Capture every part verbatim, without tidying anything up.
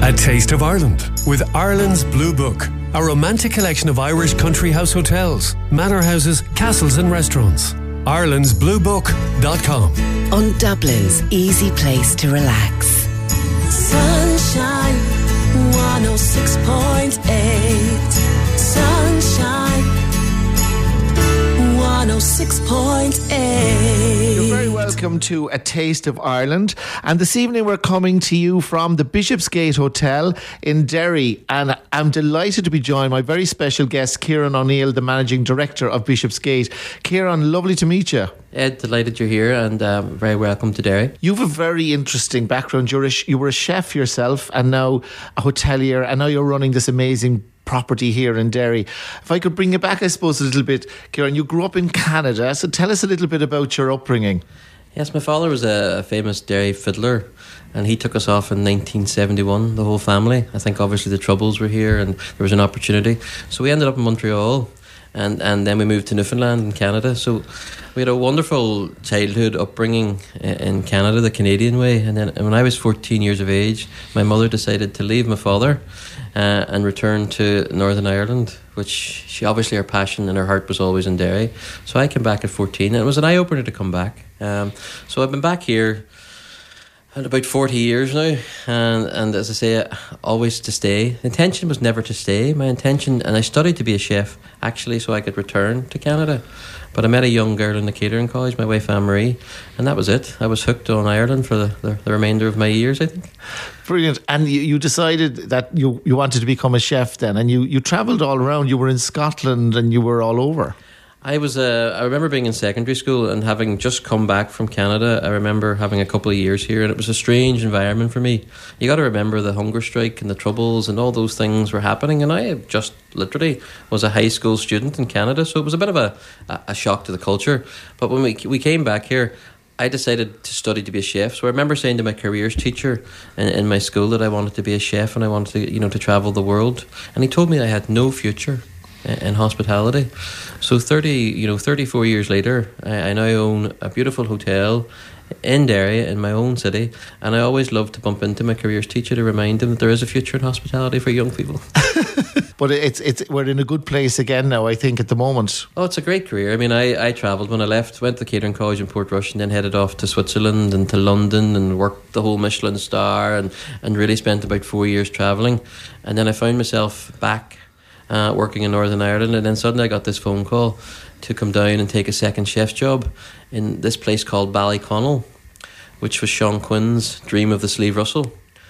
A Taste of Ireland with Ireland's Blue Book, a romantic collection of Irish country house hotels, manor houses, castles and restaurants. Ireland's Blue Book dot com. On Dublin's easy place to relax. Sunshine one oh six point eight. Sunshine one oh six point eight. You're very welcome to A Taste of Ireland, and this evening we're coming to you from the Bishopsgate Hotel in Derry, and I'm delighted to be joined by my very special guest Kieran O'Neill, the Managing Director of Bishopsgate. Kieran, lovely to meet you. Ed, delighted you're here, and um, very welcome to Derry. You've a very interesting background. You're a, you were a chef yourself, and now a hotelier, and now you're running this amazing property here in Derry. If I could bring you back, I suppose, a little bit, Kieran, you grew up in Canada, so tell us a little bit about your upbringing. Yes, my father was a famous Derry fiddler, and he took us off in nineteen seventy-one, the whole family. I think obviously the Troubles were here and there was an opportunity. So we ended up in Montreal, and, and then we moved to Newfoundland in Canada. So we had a wonderful childhood upbringing in Canada, the Canadian way. And then when I was fourteen years of age, my mother decided to leave my father uh, and return to Northern Ireland, which she obviously, her passion and her heart was always in Derry. So I came back at fourteen, and it was an eye-opener to come back. Um, so I've been back here in about forty years now, and, and as I say, always to stay. The intention was never to stay. My intention, and I studied to be a chef actually so I could return to Canada, but I met a young girl in the catering college, my wife Anne-Marie, and that was it. I was hooked on Ireland for the, the, the remainder of my years, I think. Brilliant. And you, you decided that you, you wanted to become a chef then, and you, you travelled all around. You were in Scotland and you were all over. I was. Uh, I remember being in secondary school and having just come back from Canada. I remember having a couple of years here, and it was a strange environment for me. You got to remember the hunger strike and the Troubles and all those things were happening, and I just literally was a high school student in Canada, so it was a bit of a, a shock to the culture. But when we we came back here, I decided to study to be a chef. So I remember saying to my careers teacher in, in my school that I wanted to be a chef and I wanted to, you know, to travel the world, and he told me I had no future in hospitality. So thirty, you know, thirty-four years later, I, I now own a beautiful hotel in Derry, in my own city, and I always love to bump into my careers teacher to remind them that there is a future in hospitality for young people. But it's it's we're in a good place again now, I think, at the moment. Oh, it's a great career. I mean, I, I travelled when I left, went to the catering college in Portrush, and then headed off to Switzerland and to London and worked the whole Michelin star, and, and really spent about four years travelling. And then I found myself back Uh, working in Northern Ireland, and then suddenly I got this phone call to come down and take a second chef's job in this place called Ballyconnell, which was Sean Quinn's dream of the Slieve Russell.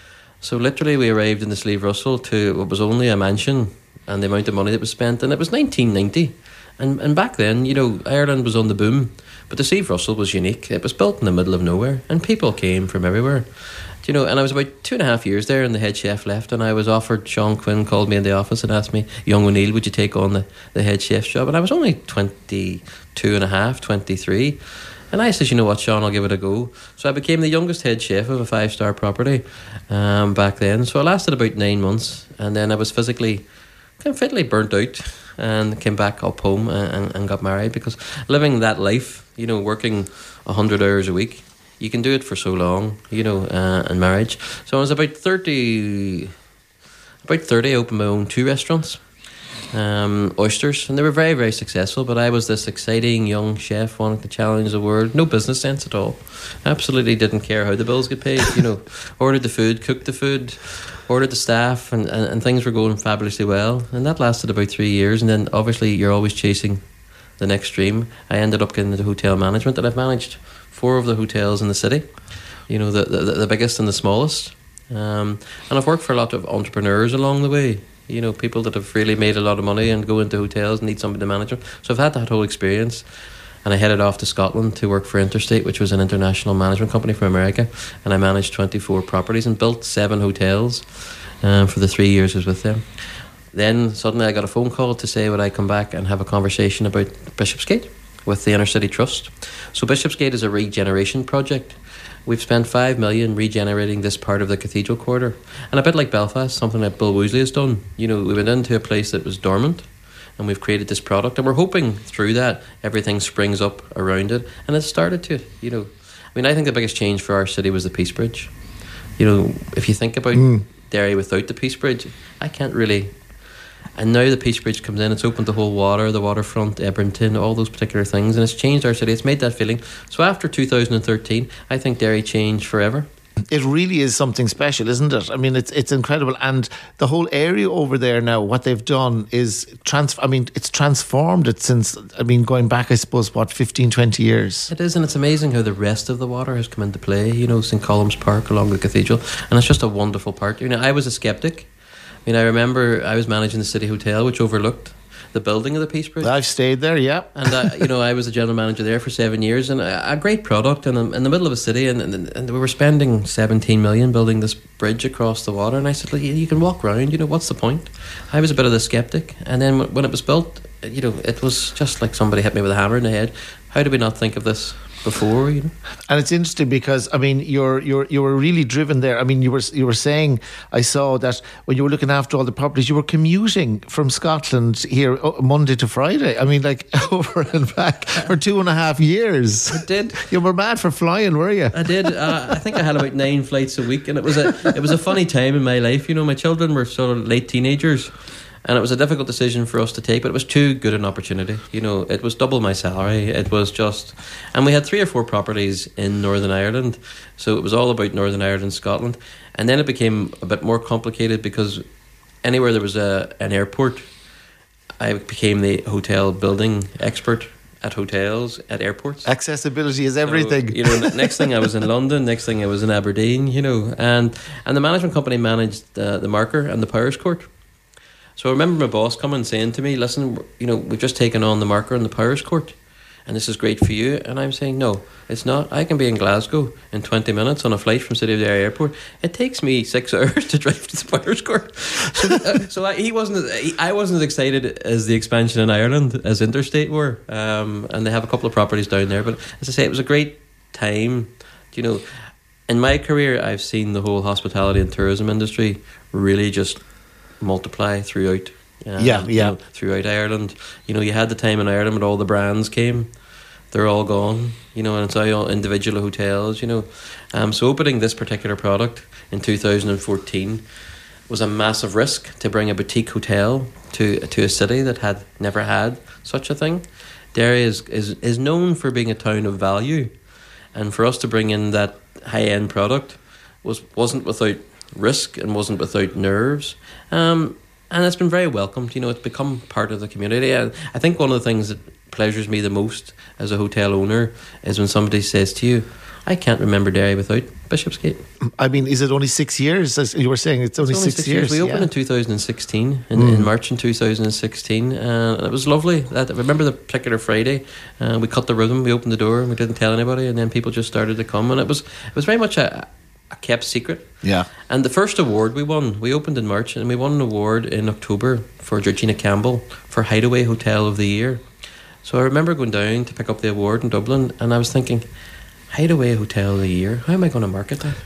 So literally we arrived in the Slieve Russell to what was only a mansion, and the amount of money that was spent, and it was nineteen ninety, and, and back then, you know, Ireland was on the boom, but the Slieve Russell was unique. It was built in the middle of nowhere, and people came from everywhere. You know, and I was about two and a half years there, and the head chef left, and I was offered, Sean Quinn called me in the office and asked me, young O'Neill, would you take on the, the head chef's job? And I was only twenty-two and a half, twenty-three, and I said, you know what, Sean, I'll give it a go. So I became the youngest head chef of a five-star property um, back then. So I lasted about nine months, and then I was physically, kind of physically burnt out, and came back up home and, and got married, because living that life, you know, working one hundred hours a week, you can do it for so long, you know, uh, and marriage. So I was about thirty, about thirty, I opened my own two restaurants, um, oysters, and they were very, very successful, but I was this exciting young chef wanting to challenge the world, no business sense at all. Absolutely didn't care how the bills get paid, you know, ordered the food, cooked the food, ordered the staff, and, and, and things were going fabulously well. And that lasted about three years, and then obviously you're always chasing the next dream. I ended up getting into hotel management, and I've managed four of the hotels in the city, you know, the the, the biggest and the smallest, um, and I've worked for a lot of entrepreneurs along the way, you know, people that have really made a lot of money and go into hotels and need somebody to manage them. So I've had that whole experience, and I headed off to Scotland to work for Interstate, which was an international management company from America, and I managed twenty-four properties and built seven hotels um, for the three years I was with them. Then suddenly I got a phone call to say would I come back and have a conversation about Bishopsgate with the Inner City Trust. So Bishopsgate is a regeneration project. We've spent five million regenerating this part of the Cathedral Quarter, and a bit like Belfast, something that Bill Woosley has done. You know, we went into a place that was dormant, and we've created this product, and we're hoping through that everything springs up around it, and it started to. You know, I mean, I think the biggest change for our city was the Peace Bridge. You know, if you think about mm. Derry without the Peace Bridge, I can't really. And now the Peace Bridge comes in, it's opened the whole water, the waterfront, Ebrington, all those particular things, and it's changed our city. It's made that feeling. So after two thousand thirteen, I think Derry changed forever. It really is something special, isn't it? I mean, it's it's incredible, and the whole area over there now, what they've done is trans. I mean, it's transformed it since. I mean, going back, I suppose, what fifteen, twenty years. It is, and it's amazing how the rest of the water has come into play. You know, Saint Colum's Park along the cathedral, and it's just a wonderful park. You know, I was a skeptic. I mean, I remember I was managing the City Hotel, which overlooked the building of the Peace Bridge. I've stayed there, yeah. And, uh, you know, I was a general manager there for seven years and a, a great product and in the middle of a city and, and, and we were spending seventeen million building this bridge across the water and I said, you can walk around, you know, what's the point? I was a bit of the skeptic and then when it was built, you know, it was just like somebody hit me with a hammer in the head. How did we not think of this before, you know? And it's interesting because I mean you're you're you were really driven there. I mean you were you were saying I saw that when you were looking after all the properties you were commuting from Scotland here Monday to Friday. I mean like over and back for two and a half years. I did. You were mad for flying, were you? I did. Uh, I think I had about nine flights a week and it was a it was a funny time in my life. You know, my children were sort of late teenagers. And it was a difficult decision for us to take, but it was too good an opportunity. You know, it was double my salary. It was just... And we had three or four properties in Northern Ireland. So it was all about Northern Ireland, Scotland. And then it became a bit more complicated because anywhere there was a an airport, I became the hotel building expert at hotels, at airports. Accessibility is everything. So, you know, next thing I was in London, next thing I was in Aberdeen, you know. And, and the management company managed uh, the Marker and the Powers Court. So I remember my boss coming and saying to me, listen, you know, we've just taken on the Marker and the Powers Court and this is great for you. And I'm saying, no, it's not. I can be in Glasgow in twenty minutes on a flight from City of Derry Airport. It takes me six hours to drive to the Powers Court. So, uh, so I, he wasn't, he, I wasn't as excited as the expansion in Ireland as Interstate were. Um, and they have a couple of properties down there. But as I say, it was a great time. You know, in my career, I've seen the whole hospitality and tourism industry really just multiply throughout uh, yeah yeah you know, throughout Ireland. You know, you had the time in Ireland when all the brands came, they're all gone, you know, and it's all individual hotels, you know. Um, so opening this particular product in two thousand fourteen was a massive risk to bring a boutique hotel to to a city that had never had such a thing. Derry is, is, is known for being a town of value, and for us to bring in that high-end product was, wasn't without risk and wasn't without nerves, um, and it's been very welcomed. You know, it's become part of the community. And I think one of the things that pleasures me the most as a hotel owner is when somebody says to you, I can't remember Derry without Bishopsgate. I mean, is it only six years? As you were saying, it's only, it's only six, six years. years. We opened yeah. in two thousand sixteen, in, mm. in March in two thousand sixteen, and it was lovely. That, I remember the particular Friday, uh, we cut the rhythm, we opened the door, and we didn't tell anybody, and then people just started to come, and it was it was very much a, a kept secret. Yeah. And the first award we won, we opened in March, and we won an award in October for Georgina Campbell for Hideaway Hotel of the Year. So I remember going down to pick up the award in Dublin, and I was thinking, Hideaway Hotel of the Year, how am I going to market that?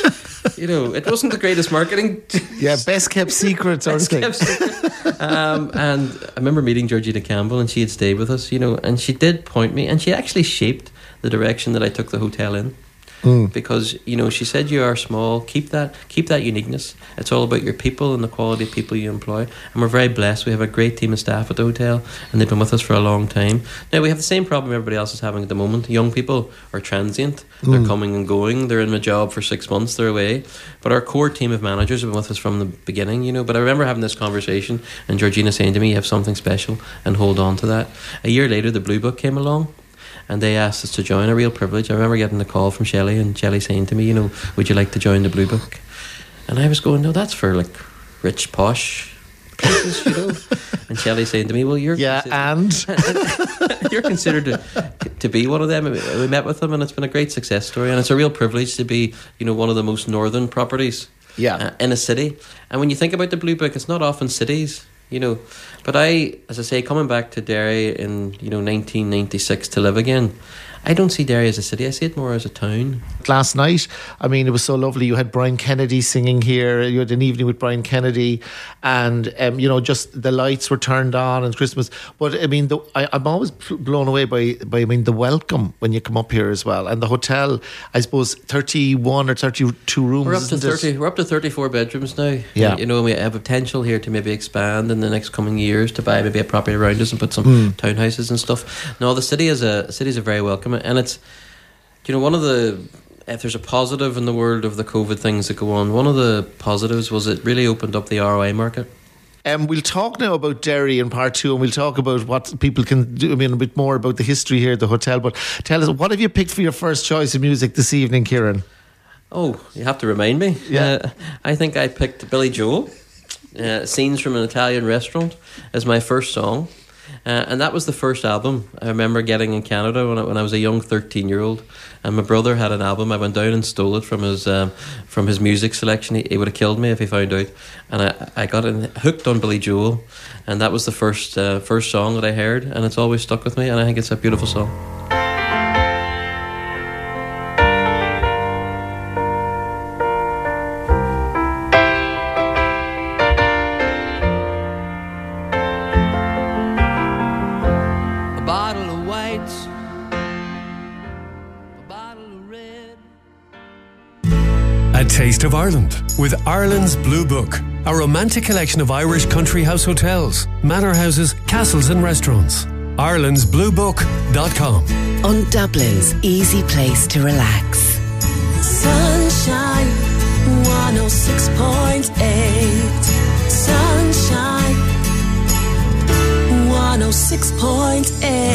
You know, it wasn't the greatest marketing. Yeah, best kept secret sort of thing. Kept secret. Um, and I remember meeting Georgina Campbell, and she had stayed with us, you know, and she did point me, and she actually shaped the direction that I took the hotel in. Mm. Because, you know, she said, you are small, keep that keep that uniqueness. It's all about your people and the quality of people you employ. And we're very blessed. We have a great team of staff at the hotel, and they've been with us for a long time. Now, we have the same problem everybody else is having at the moment. Young people are transient. They're mm. coming and going. They're in a job for six months. They're away. But our core team of managers have been with us from the beginning, you know. But I remember having this conversation and Georgina saying to me, you have something special, and hold on to that. A year later, the Blue Book came along, and they asked us to join. A real privilege. I remember getting the call from Shelley, and Shelley saying to me, you know, would you like to join the Blue Book? And I was going, no, that's for like rich, posh places, you know. And Shelley saying to me, well, you're yeah, and you're considered to, to be one of them. We met with them, and it's been a great success story, and it's a real privilege to be, you know, one of the most northern properties, yeah, uh, in a city. And when you think about the Blue Book, it's not often cities, you know. But I, as I say, coming back to Derry in, you know, nineteen ninety-six to live again, I don't see Derry as a city. I see it more as a town. Last night, I mean, it was so lovely. You had Brian Kennedy singing here. You had an evening with Brian Kennedy, and um, you know, just the lights were turned on and Christmas. But I mean, the, I, I'm always blown away by, by I mean, the welcome when you come up here as well, and the hotel. I suppose thirty-one or thirty-two rooms. We're up to isn't thirty. it? We're up to thirty-four bedrooms now. Yeah. You know, we have a potential here to maybe expand in the next coming years to buy maybe a property around us and put some Mm. townhouses and stuff. No, the city is a city is a very welcome, and it's, you know, one of the, if there's a positive in the world of the COVID things that go on, one of the positives was it really opened up the R O I market. Um, we'll talk now about Derry in part two, and we'll talk about what people can do. I mean, a bit more about the history here at the hotel. But tell us, what have you picked for your first choice of music this evening, Kieran? Oh, you have to remind me. Yeah. Uh, I think I picked Billy Joel, uh, Scenes from an Italian Restaurant, as my first song. Uh, and that was the first album I remember getting in Canada when I, when I was a young thirteen-year-old. And my brother had an album. I went down and stole it from his um, from his music selection. He, he would have killed me if he found out. And I, I got in, hooked on Billy Joel, and that was the first uh, first song that I heard, and it's always stuck with me. And I think it's a beautiful song. A Taste of Ireland with Ireland's Blue Book, a romantic collection of Irish country house hotels, manor houses, castles and restaurants. Ireland's Blue Book dot com. On Dublin's easy place to relax. Sunshine one oh six point eight. Sunshine one oh six point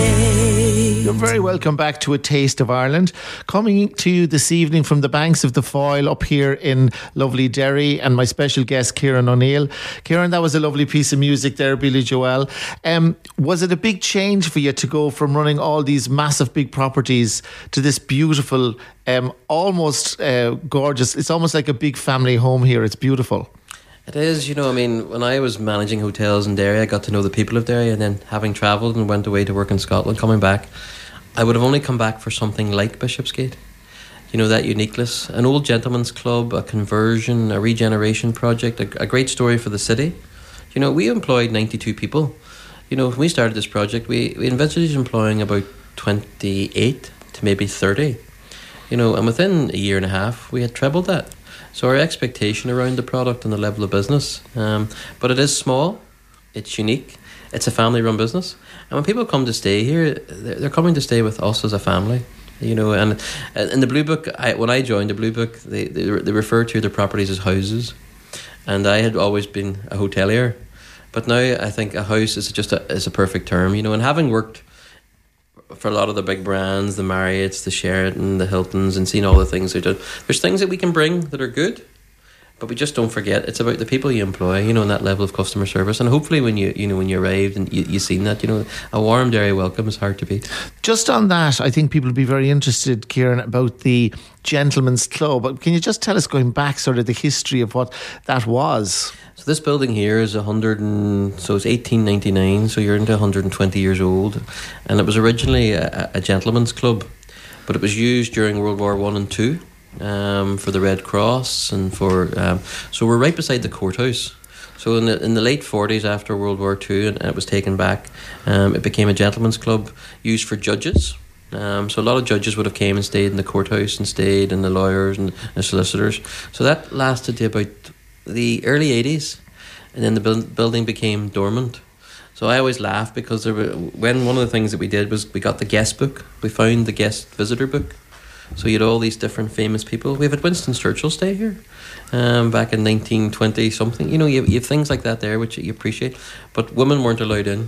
eight. You're very welcome back to A Taste of Ireland. Coming to you this evening from the banks of the Foyle up here in lovely Derry, and my special guest, Kieran O'Neill. Kieran, that was a lovely piece of music there, Billy Joel. Um, was it a big change for you to go from running all these massive big properties to this beautiful, um, almost uh, gorgeous, it's almost like a big family home here. It's beautiful. It is, you know, I mean, when I was managing hotels in Derry, I got to know the people of Derry, and then having travelled and went away to work in Scotland, coming back, I would have only come back for something like Bishopsgate. You know, that uniqueness. An old gentleman's club, a conversion, a regeneration project, a, a great story for the city. You know, we employed ninety-two people. You know, when we started this project, we, we envisaged employing about twenty-eight to maybe thirty. You know, and within a year and a half, we had trebled that. So our expectation around the product and the level of business, um, but it is small, it's unique, it's a family-run business, and when people come to stay here, they're coming to stay with us as a family, you know. And in the Blue Book, I, when I joined the Blue Book, they, they they refer to their properties as houses, and I had always been a hotelier, but now I think a house is just a is a perfect term, you know. And having worked for a lot of the big brands, the Marriotts, the Sheraton, the Hiltons, and seeing all the things they do, there's things that we can bring that are good, but we just don't forget it's about the people you employ, you know, and that level of customer service. And hopefully when you you know when you arrived and you you seen that, you know, a warm Derry welcome is hard to beat. Just on that, I think people would be very interested, Kieran, about the Gentleman's Club. Can you just tell us, going back, sort of the history of what that was? So this building here is a hundred and so it's eighteen ninety nine. So you're into one hundred and twenty years old, and it was originally a, a gentleman's club, but it was used during World War One and Two um, for the Red Cross and for. Um, so we're right beside the courthouse. So in the in the late forties, after World War Two, and it was taken back, um, it became a gentleman's club used for judges. Um, so a lot of judges would have came and stayed in the courthouse and stayed, and the lawyers and the solicitors. So that lasted to about the early eighties, and then the build, building became dormant. So I always laugh because there were, when one of the things that we did was we got the guest book, we found the guest visitor book. So you had all these different famous people. We had Winston Churchill stay here um, back in nineteen twenty something. You know, you have, you have things like that there which you appreciate, but women weren't allowed in.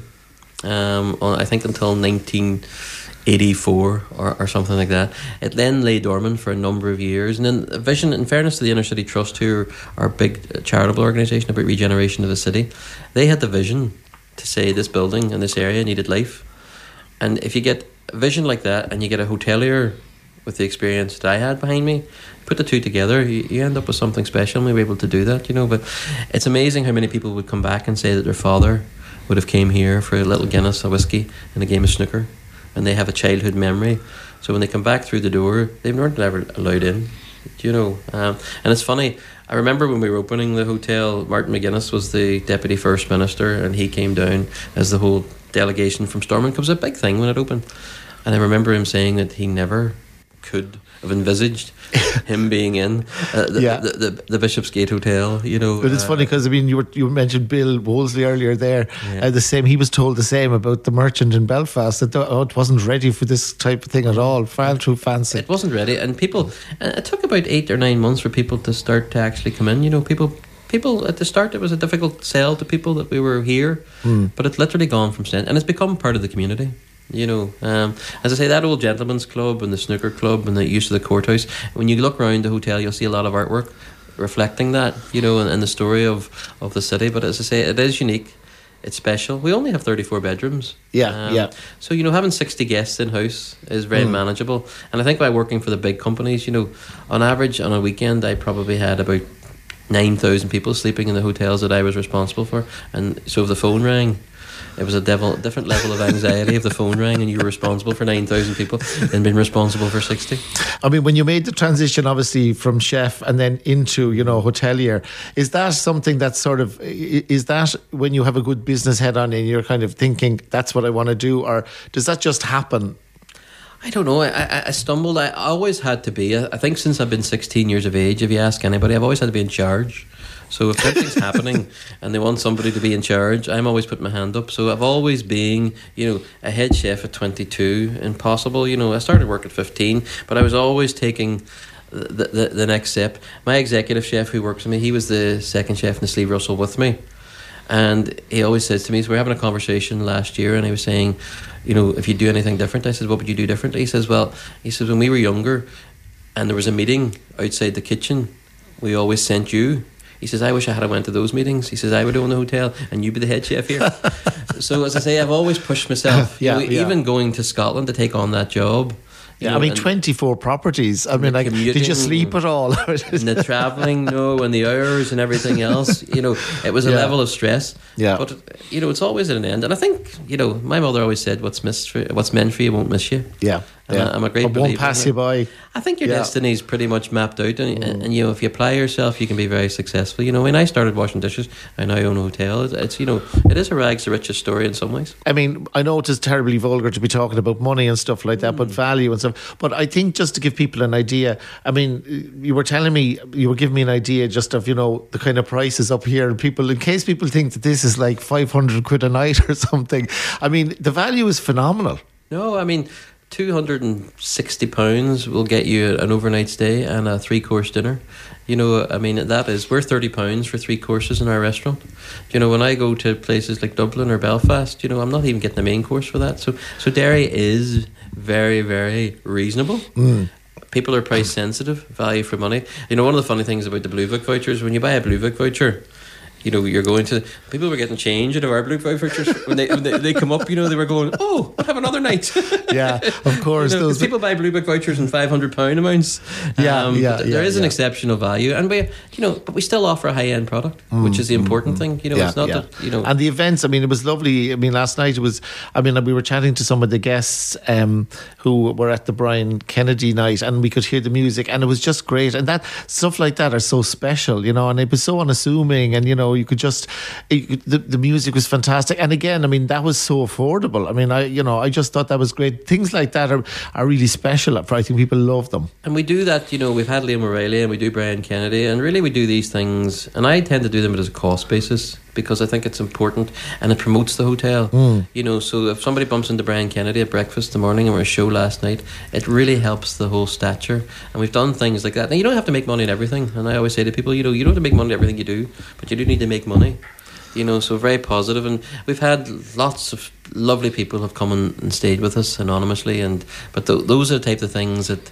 Um, I think until nineteen eighty-four or, or something like that. It then lay dormant for a number of years, and then Vision, in fairness to the Inner City Trust, who are our big charitable organisation about regeneration of the city, they had the vision to say this building and this area needed life. And if you get a vision like that and you get a hotelier with the experience that I had behind me, put the two together, you, you end up with something special, and we were able to do that, you know. But it's amazing how many people would come back and say that their father would have came here for a little Guinness, a whiskey and a game of snooker, and they have a childhood memory. So when they come back through the door, they weren't ever allowed in. Do you know? Um, and it's funny. I remember when we were opening the hotel, Martin McGuinness was the Deputy First Minister, and he came down as the whole delegation from Stormont. It was a big thing when it opened. And I remember him saying that he never could have envisaged him being in uh, the, yeah. the, the, the Bishopsgate Hotel, you know. But it's uh, funny because I mean you were you mentioned Bill Wolseley earlier there. Yeah. Uh, the same, he was told the same about the Merchant in Belfast, that oh, it wasn't ready for this type of thing at all. Far too fancy. It wasn't ready, and people. Uh, it took about eight or nine months for people to start to actually come in. You know, people. People at the start, it was a difficult sell to people that we were here, mm. but it's literally gone from strength, and it's become part of the community. You know, um, as I say, that old gentleman's club and the snooker club and the use of the courthouse, when you look around the hotel, you'll see a lot of artwork reflecting that, you know, and, and the story of, of the city. But as I say, it is unique. It's special. We only have thirty-four bedrooms. Yeah, um, yeah. So, you know, having sixty guests in-house is very mm. manageable. And I think by working for the big companies, you know, on average, on a weekend, I probably had about nine thousand people sleeping in the hotels that I was responsible for. And so if the phone rang, it was a devil, different level of anxiety if the phone rang and you were responsible for nine thousand people and being responsible for sixty. I mean, when you made the transition, obviously, from chef and then into, you know, hotelier, is that something that's sort of, is that when you have a good business head on and you're kind of thinking, that's what I want to do? Or does that just happen? I don't know. I, I, I stumbled. I always had to be. I think since I've been sixteen years of age, if you ask anybody, I've always had to be in charge. So if something's happening and they want somebody to be in charge, I'm always putting my hand up. So I've always been, you know, a head chef at twenty-two, impossible. You know, I started work at fifteen, but I was always taking the, the, the next step. My executive chef who works with me, he was the second chef in the Sleeve Russell with me. And he always says to me, so we were having a conversation last year and he was saying, you know, if you do anything different, I said, what would you do differently? He says, well, he says, when we were younger and there was a meeting outside the kitchen, we always sent you. He says, I wish I had went to those meetings. He says, I would own the hotel and you'd be the head chef here. So as I say, I've always pushed myself. yeah, you know, yeah. Even going to Scotland to take on that job. Yeah, know, I mean, twenty-four properties. I mean, like, did you sleep at all? And the travelling, no, and the hours and everything else. You know, it was a yeah. level of stress. Yeah. But, you know, it's always at an end. And I think, you know, my mother always said, what's missed for, what's meant for you won't miss you. Yeah. And yeah. I'm a great it believer. won't pass you by. I think your yeah. destiny is pretty much mapped out, and, mm. and you know, if you apply yourself, you can be very successful. You know, when I started washing dishes, I now own a hotel. It's, it's you know, it is a rags to riches story in some ways. I mean, I know it is terribly vulgar to be talking about money and stuff like that, mm. but value and stuff. But I think just to give people an idea, I mean, you were telling me, you were giving me an idea just of, you know, the kind of prices up here, and people, in case people think that this is like five hundred quid a night or something. I mean, the value is phenomenal. No, I mean, two hundred sixty pounds will get you an overnight stay and a three-course dinner. You know, I mean, that is, we're thirty pounds for three courses in our restaurant. You know, when I go to places like Dublin or Belfast, you know, I'm not even getting the main course for that. So, so Derry is very, very reasonable. Mm. People are price sensitive, value for money. You know, one of the funny things about the Blue Book vouchers, when you buy a Blue Book voucher, you know, you're going to, people were getting change out of our Blue Book vouchers when they when they, they come up. You know, they were going, oh, I'll have another night. Yeah, of course. You know, those people buy Blue Book vouchers in five hundred pound amounts. Yeah, um, yeah, but there yeah, is an yeah. exceptional value, and we, you know, but we still offer a high end product, mm, which is the important mm, thing. You know, yeah, it's not yeah. that, you know. And the events, I mean, it was lovely. I mean, last night it was, I mean, we were chatting to some of the guests um, who were at the Brian Kennedy night, and we could hear the music, and it was just great. And that stuff like that are so special, you know, and it was so unassuming, and you know, you could just. It, the, the music was fantastic, and again, I mean, that was so affordable. I mean, I you know, I just thought that was great. Things like that are, are really special. I think people love them. And we do that, you know, we've had Liam O'Reilly and we do Brian Kennedy, and really we do these things, and I tend to do them as a cost basis because I think it's important and it promotes the hotel. Mm. You know, so if somebody bumps into Brian Kennedy at breakfast in the morning or a show last night, it really helps the whole stature. And we've done things like that. Now, you don't have to make money in everything, and I always say to people, you know, you don't have to make money in everything you do, but you do need to make money. You know, so very positive, and we've had lots of lovely people have come and, and stayed with us anonymously, and but th- those are the type of things that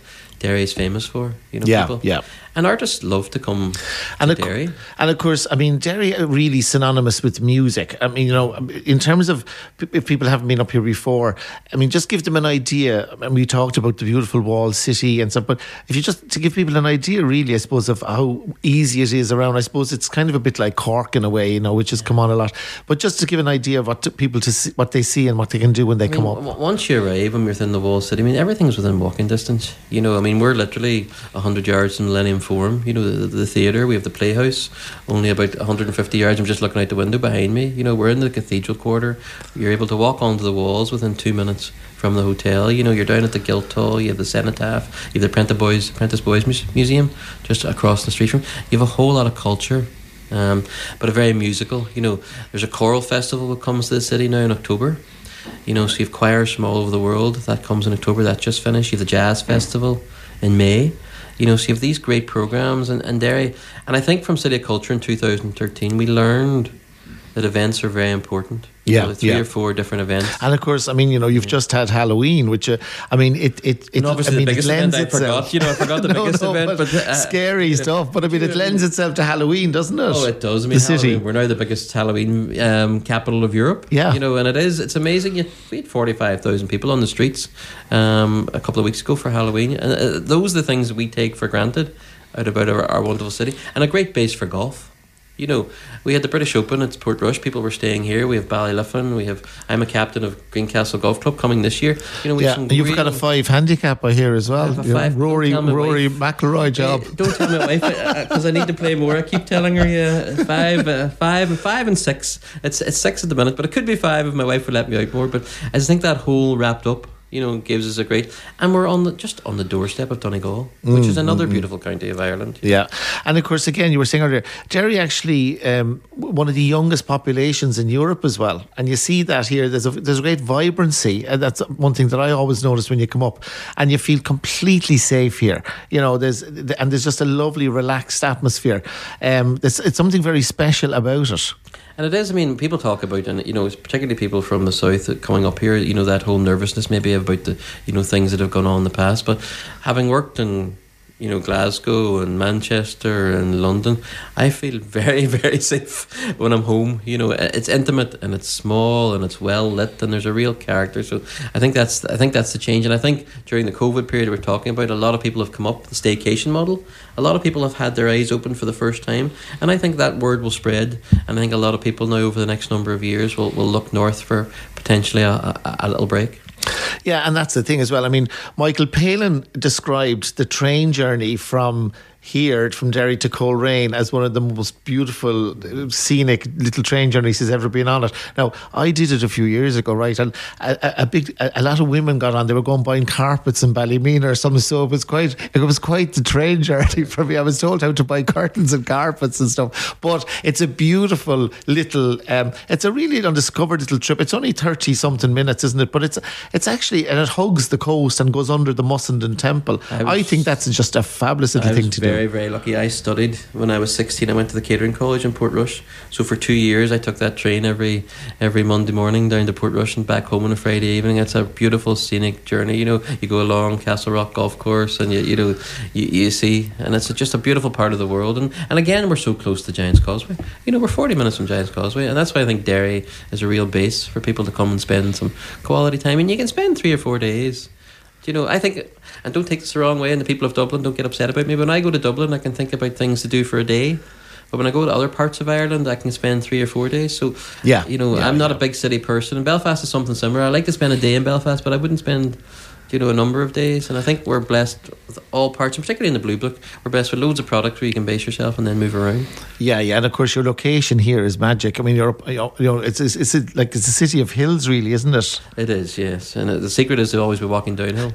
Derry is famous for. You know, Yeah, people. yeah. And artists love to come And to of, Derry. and of course, I mean, Derry are really synonymous with music. I mean, you know, in terms of if people haven't been up here before, I mean, just give them an idea. And we talked about the beautiful walled city and stuff, but if you just to give people an idea, really, I suppose, of how easy it is around. I suppose it's kind of a bit like Cork in a way, you know, which has come on a lot. But just to give an idea of what to, people to see, what they see and what they can do when they I mean, come up. w- Once you arrive and you're within the walled city, I mean, everything's within walking distance. You know, I mean, we're literally one hundred yards from Millennium Forum. You know, the, the theatre, we have the Playhouse, only about one hundred fifty yards. I'm just looking out the window behind me. You know, we're in the Cathedral Quarter. You're able to walk onto the walls within two minutes from the hotel. You know, you're down at the Guildhall, you have the Cenotaph, you have the Apprentice Boys, Apprentice Boys Muse- Museum just across the street from. You have a whole lot of culture. Um, but a very musical. You know, there's a choral festival that comes to the city now in October. You know, so you have choirs from all over the world. That comes in October. That just finished. You have the Jazz Festival in May. You know, so you have these great programmes in, in Derry. And I think from City of Culture in two thousand thirteen, we learned that events are very important. You Yeah, know, the three yeah. or four different events. And of course, I mean, you know, you've just had Halloween, which, uh, I mean, it it it, And obviously I mean, the biggest it lends event I itself. forgot. You know, I forgot the No, biggest no, event, but, but, uh, scary yeah. stuff. But I mean, it lends itself to Halloween, doesn't it? Oh, it does. I mean, the city. Halloween, we're now the biggest Halloween um, capital of Europe. Yeah. You know, and it is. It's amazing. You we had forty-five thousand people on the streets um, a couple of weeks ago for Halloween. And uh, those are the things we take for granted out about our, our wonderful city. And a great base for golf. You know, we had the British Open at Portrush. People were staying here. We have Ballyliffin. We have. I'm a captain of Greencastle Golf Club coming this year. You know, we Yeah, have some and you've real- got a five handicap, I hear, as well. I have a You know, five. Rory, Don't tell my Rory wife. McIlroy job. Uh, don't tell my wife because I need to play more. I keep telling her, yeah, five, uh, five, five, and six. It's it's six at the minute, but it could be five if my wife would let me out more. But I just think that whole wrapped up, you know, gives us a great, and we're on the just on the doorstep of Donegal, which is another beautiful county of Ireland. Yeah, and of course, again, you were saying earlier, Derry actually um, one of the youngest populations in Europe as well, and you see that here. There's a there's a great vibrancy, and that's one thing that I always notice when you come up, and you feel completely safe here. You know, there's and there's just a lovely, relaxed atmosphere. Um, there's it's something very special about it. And it is, I mean, people talk about, and you know, particularly people from the south that coming up here, you know, that whole nervousness maybe about the, you know, things that have gone on in the past. But having worked in, you know, Glasgow and Manchester and London, I feel very, very safe when I'm home. You know, it's intimate and it's small and it's well lit and there's a real character. So I think that's I think that's the change. And I think during the COVID period we're talking about, a lot of people have come up with the staycation model. A lot of people have had their eyes open for the first time, and I think that word will spread. And I think a lot of people now over the next number of years will, will look north for potentially a, a, a little break. Yeah, and that's the thing as well. I mean, Michael Palin described the train journey from here, from Derry to Coleraine, as one of the most beautiful, scenic little train journeys he's ever been on it. Now, I did it a few years ago, right? And a, a big, a, a lot of women got on. They were going buying carpets in Ballymena or something. So it was quite, it was quite the train journey for me. I was told how to buy curtains and carpets and stuff. But it's a beautiful little, um, it's a really undiscovered little trip. It's only thirty something minutes, isn't it? But it's it's actually, and it hugs the coast and goes under the Mussenden Temple. I, was, I think that's just a fabulous little I thing to very, do. Very, very lucky. I studied when I was sixteen. I went to the catering college in Portrush. So for two years, I took that train every every Monday morning down to Portrush and back home on a Friday evening. It's a beautiful scenic journey. You know, you go along Castle Rock Golf Course, and you you know you, you see, and it's just a beautiful part of the world. And and again, we're so close to Giant's Causeway. You know, we're forty minutes from Giant's Causeway, and that's why I think Derry is a real base for people to come and spend some quality time. And you can spend three or four days. You know, I think, and don't take this the wrong way, and the people of Dublin don't get upset about me, but when I go to Dublin, I can think about things to do for a day. But when I go to other parts of Ireland, I can spend three or four days. So, yeah, you know, yeah, I'm not yeah. a big city person. And Belfast is something similar. I like to spend a day in Belfast, but I wouldn't spend, you know, a number of days. And I think we're blessed with all parts, and particularly in the Blue Book, we're blessed with loads of products where you can base yourself and then move around. Yeah, yeah, and of course your location here is magic. I mean, you're, you know, it's it's, it's a, like it's a city of hills, really, isn't it? It is, yes. And the secret is to always be walking downhill.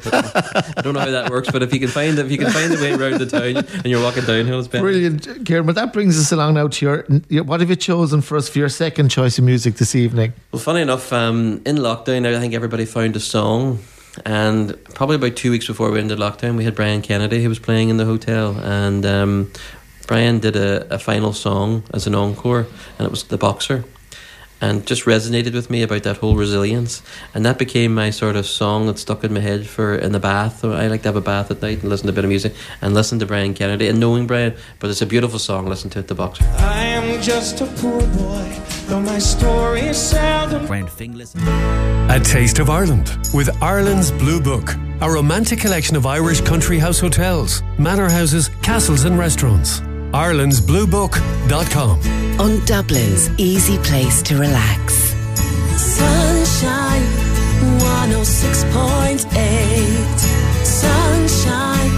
I don't know how that works, but if you can find if you can find the way around the town and you're walking downhill, it's better. Brilliant, Kieran. But that brings us along now to your, your. What have you chosen for us for your second choice of music this evening? Well, funny enough, um, in lockdown, I think everybody found a song. And probably about two weeks before we went into lockdown, we had Brian Kennedy who was playing in the hotel, and um, Brian did a, a final song as an encore, and it was The Boxer. and just resonated with me about that whole resilience, and that became my sort of song that stuck in my head for in the bath. I like to have a bath at night and listen to a bit of music and listen to Brian Kennedy and knowing Brian, but it's a beautiful song. Listen to it, The Boxer. I am just a poor boy, though my story is seldom. A Taste of Ireland with Ireland's Blue Book, a romantic collection of Irish country house hotels, manor houses, castles and restaurants. Ireland's Blue Book dot com. On Dublin's easy place to relax. Sunshine one oh six point eight. Sunshine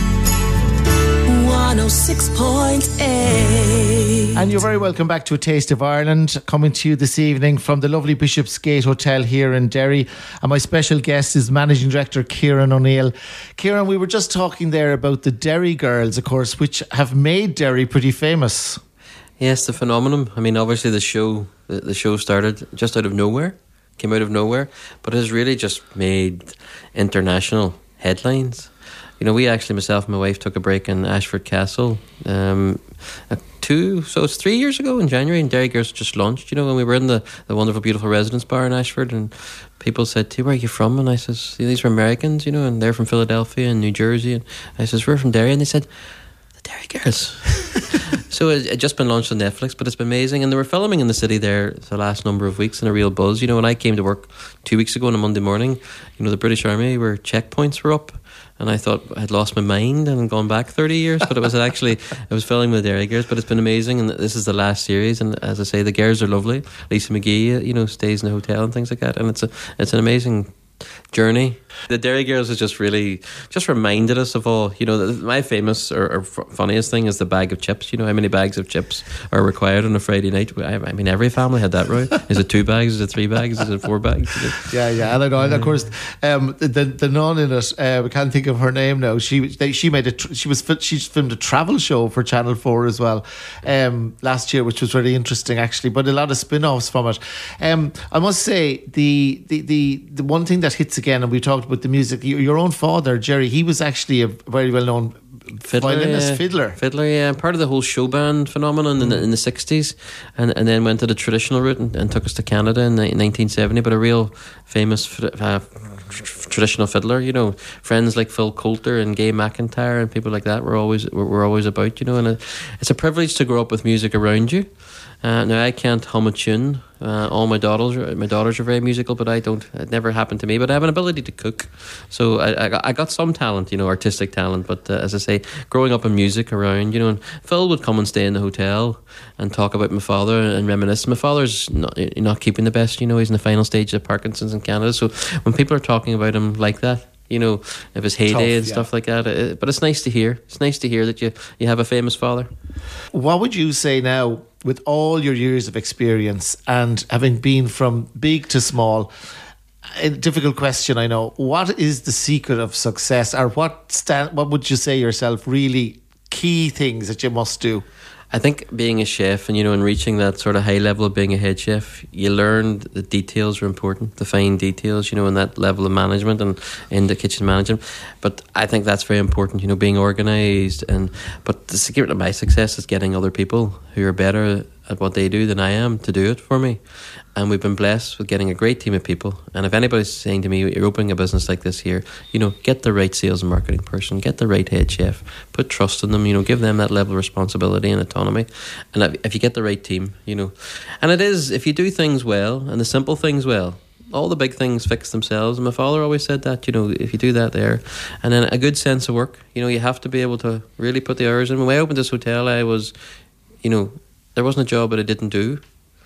one oh six point eight. And you're very welcome back to A Taste of Ireland, coming to you this evening from the lovely Bishopsgate Hotel here in Derry. And my special guest is Managing Director Kieran O'Neill. Kieran, we were just talking there about the Derry Girls, of course, which have made Derry pretty famous. Yes, the phenomenon. I mean, obviously the show the, the show started just out of nowhere, came out of nowhere, but has really just made international headlines. You know, we actually, myself and my wife, took a break in Ashford Castle um, two, so it's three years ago in January, and Derry Girls just launched, you know, when we were in the, the wonderful, beautiful residence bar in Ashford, and people said to me, where are you from? And I says, these are Americans, you know, and they're from Philadelphia and New Jersey. And I says, we're from Derry. And they said, the Derry Girls. So it had just been launched on Netflix, but it's been amazing. And they were filming in the city there the last number of weeks in a real buzz. You know, when I came to work two weeks ago on a Monday morning, you know, the British Army were checkpoints were up. And I thought I'd lost my mind and gone back thirty years, but it was actually, it was filming with the Derry Girls, but it's been amazing. And this is the last series. And as I say, the girls are lovely. Lisa McGee, you know, stays in the hotel and things like that. And it's a, it's an amazing journey. The Derry Girls has just really just reminded us of all, you know, my famous or, or f- funniest thing is the bag of chips. You know how many bags of chips are required on a Friday night? I, I mean, every family had that, right? Is it two bags? Is it three bags? Is it four bags? Yeah, yeah, and I know. And of course, um, the the nun in it, uh, we can't think of her name now. She they, she made a tr- she was she filmed a travel show for Channel Four as well um, last year, which was really interesting actually. But a lot of spin-offs from it. Um, I must say the the the the one thing that hits again, and we talked about the music. Your own father, Jerry, he was actually a very well known fiddler, violinist, yeah. fiddler. Fiddler, yeah. Part of the whole show band phenomenon mm. in, the, in the sixties, and, and then went to the traditional route and, and took us to Canada in nineteen seventy. But a real famous uh, traditional fiddler, you know. Friends like Phil Coulter and Gay McIntyre and people like that were always were, were always about, you know. And it, it's a privilege to grow up with music around you. Uh, now I can't hum a tune. Uh, all my daughters, are, my daughters are very musical, but I don't. It never happened to me. But I have an ability to cook, so I, I, got, I got some talent, you know, artistic talent. But uh, as I say, growing up in music around, you know, and Phil would come and stay in the hotel and talk about my father and reminisce. My father's not, not keeping the best, you know. He's in the final stage of Parkinson's in Canada. So when people are talking about him like that, you know, of his heyday Tough, and yeah. stuff like that. It, but it's nice to hear. It's nice to hear that you, you have a famous father. What would you say now, with all your years of experience and having been from big to small, a difficult question, I know, what is the secret of success, or what stand, what would you say yourself really key things that you must do? I think being a chef and, you know, and reaching that sort of high level of being a head chef, you learn the details are important, the fine details, you know, and that level of management and in the kitchen management. But I think that's very important, you know, being organised. And but the secret of my success is getting other people who are better at what they do than I am to do it for me. And we've been blessed with getting a great team of people. And if anybody's saying to me, you're opening a business like this here, you know, get the right sales and marketing person, get the right head chef, put trust in them, you know, give them that level of responsibility and autonomy. And if you get the right team, you know, and it is, if you do things well and the simple things well, all the big things fix themselves. And my father always said that, you know, if you do that there. And then a good sense of work, you know, you have to be able to really put the hours in. When I opened this hotel, I was, you know, there wasn't a job that I didn't do.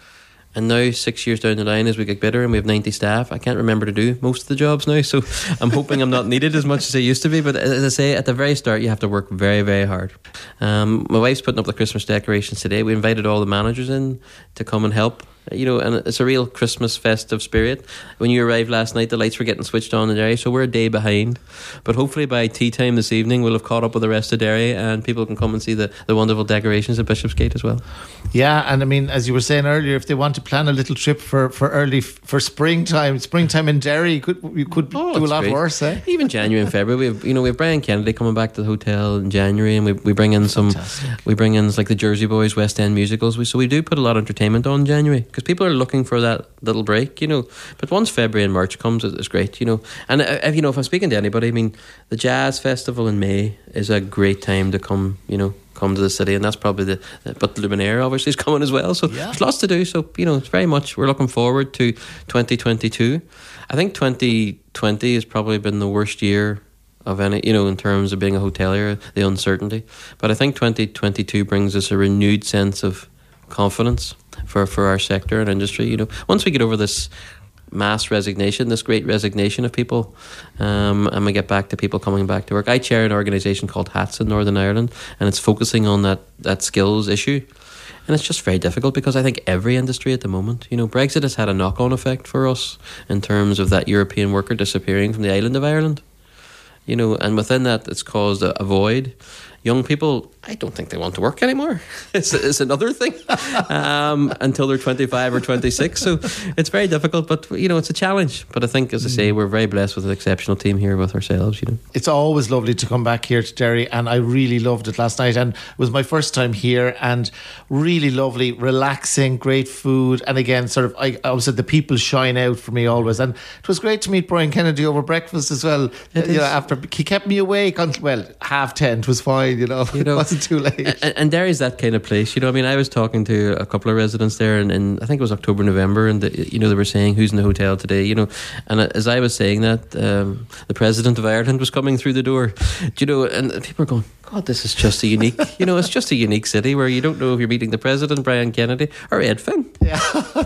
And now, six years down the line, as we get better and we have ninety staff, I can't remember to do most of the jobs now. So I'm hoping I'm not needed as much as I used to be. But as I say, at the very start, you have to work very, very hard. Um, my wife's putting up the Christmas decorations today. We invited all the managers in to come and help. You know, and it's a real Christmas festive spirit. When you arrived last night, the lights were getting switched on in Derry, so we're a day behind. But hopefully by tea time this evening, we'll have caught up with the rest of Derry and people can come and see the, the wonderful decorations at Bishopsgate as well. Yeah, and I mean, as you were saying earlier, if they want to plan a little trip for, for early, for springtime, springtime in Derry, you could, you could oh, do a lot great. worse, eh? Even January and February, we have, you know, we have Brian Kennedy coming back to the hotel in January, and we, we bring in some, Fantastic. we bring in like the Jersey Boys West End musicals. We, so we do put a lot of entertainment on in January. because people are looking for that little break, you know. But once February and March comes, it's great, you know. And if you know, if I'm speaking to anybody, I mean, the Jazz Festival in May is a great time to come, you know, come to the city, and that's probably the. But Luminaire obviously is coming as well, so yeah. There's lots to do. So you know, it's very much we're looking forward to twenty twenty-two. I think twenty twenty has probably been the worst year of any, you know, in terms of being a hotelier, the uncertainty. But I think twenty twenty-two brings us a renewed sense of confidence for, for our sector and industry. You know, once we get over this mass resignation, this great resignation of people, um, and we get back to people coming back to work. I chair an organisation called HATS in Northern Ireland, and it's focusing on that, that skills issue. And it's just very difficult because I think every industry at the moment, you know, Brexit has had a knock-on effect for us in terms of that European worker disappearing from the island of Ireland. You know, and within that, it's caused a, a void. Young people, I don't think they want to work anymore. It's, it's another thing um, until they're twenty-five or twenty-six. So it's very difficult, but, you know, it's a challenge. But I think, as I say, we're very blessed with an exceptional team here with ourselves, you know. It's always lovely to come back here to Derry, and I really loved it last night. And it was my first time here, and really lovely, relaxing, great food. And again, sort of, I, I was said the people shine out for me always. And it was great to meet Brian Kennedy over breakfast as well. It you is. know, after he kept me awake until, well, half ten. It was fine, you know, you know it wasn't too late. And, and Derry's that kind of place, you know. I mean, I was talking to a couple of residents there, and, and I think it was October, November, and the, you know, they were saying who's in the hotel today, you know. And as I was saying that, um, the president of Ireland was coming through the door, you know, and people are going, God, this is just a unique, you know, it's just a unique city where you don't know if you're meeting the president, Brian Kennedy, or Ed Finn. Yeah.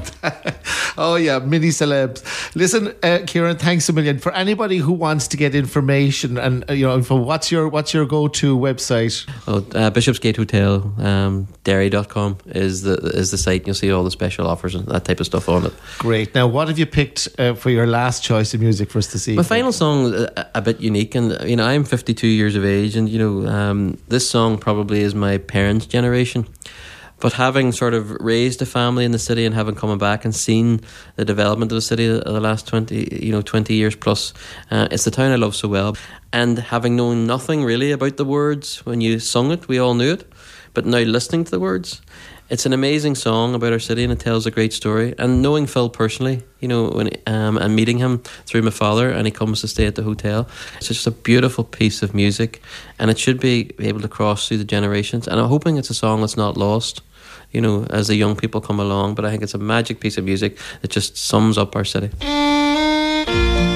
Oh yeah, mini celebs. Listen, uh, Kieran, thanks a million. For anybody who wants to get information, and uh, you know, for what's your what's your go-to website? Oh, uh, Bishopsgate Hotel, um, Derry dot com is the is the site. You'll see all the special offers and that type of stuff on it. Great. Now, what have you picked uh, for your last choice of music for us to see? My final song, a, a bit unique, and you know, I'm fifty-two years of age, and you know, um, this song probably is my parents' generation. But having sort of raised a family in the city and having come back and seen the development of the city the last twenty, you know, twenty years plus, uh, it's the town I love so well. And having known nothing really about the words when you sung it, we all knew it. But now listening to the words, it's an amazing song about our city, and it tells a great story. And knowing Phil personally, you know, when um, and meeting him through my father, and he comes to stay at the hotel, it's just a beautiful piece of music, and it should be able to cross through the generations. And I'm hoping it's a song that's not lost, you know, as the young people come along. But I think it's a magic piece of music that just sums up our city.